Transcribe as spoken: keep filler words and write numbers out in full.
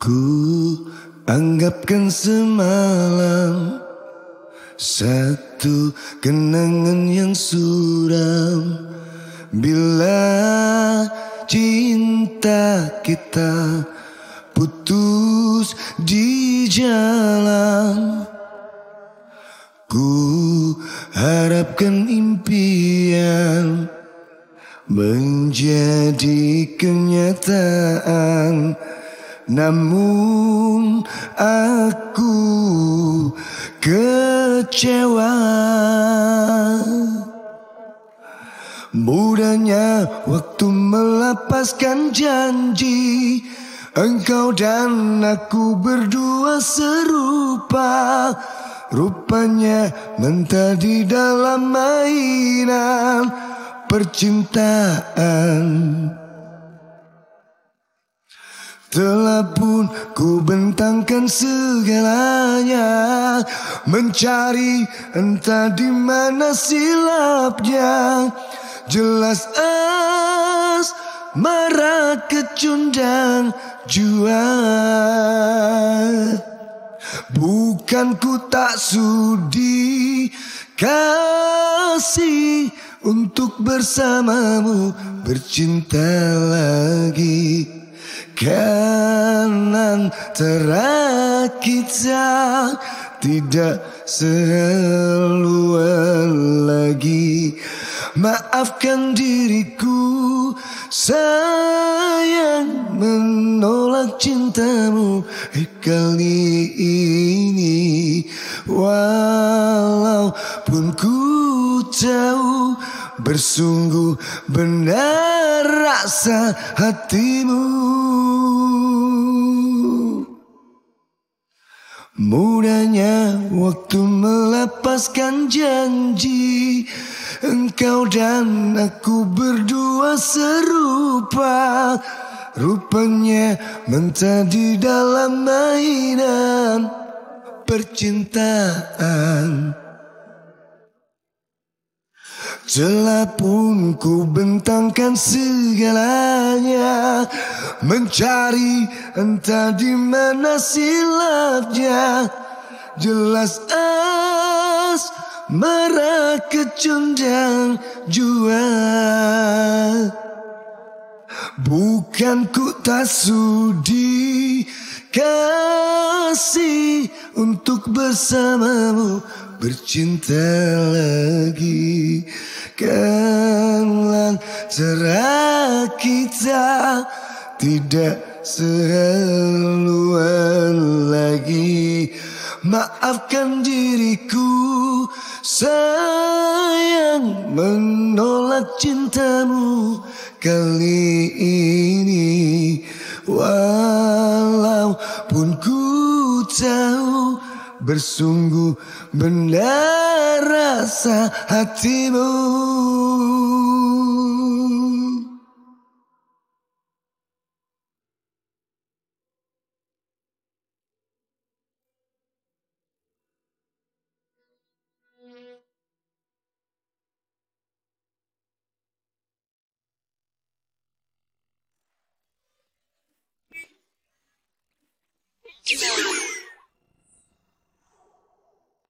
Ku anggapkan semalam satu kenangan yang suram. Bila cinta kita putus di jalan, ku harapkan impian menjadi kenyataan. Namun aku kecewa. Mudahnya waktu melepaskan janji. Engkau dan aku berdua serupa. Rupanya mentah di dalam mainan percintaan. Telah pun ku bentangkan segalanya, mencari entah di mana silapnya. Jelas asmara kecundang jua. Bukan ku tak sudi kasih untuk bersamamu bercinta lagi. Kan antara kita tidak sehaluan lagi. Maafkan diriku sayang menolak cintamu kali ini. Walaupun ku tahu bersungguh benar rasa hatimu. Mudahnya waktu melepaskan janji. Engkau dan aku berdua serupa. Rupanya mentah di dalam mainan percintaan. Telah pun ku bentangkan segalanya, mencari entah di mana silapnya. Jelas asmara kecundang jua. Bukan ku tak sudi kasih untuk bersamamu bercinta lagi. Kan antara kita tidak sehaluan lagi. Maafkan diriku sayang menolak cintamu kali ini. Walaupun ku tahu bersungguh benar rasa hatimu. You know.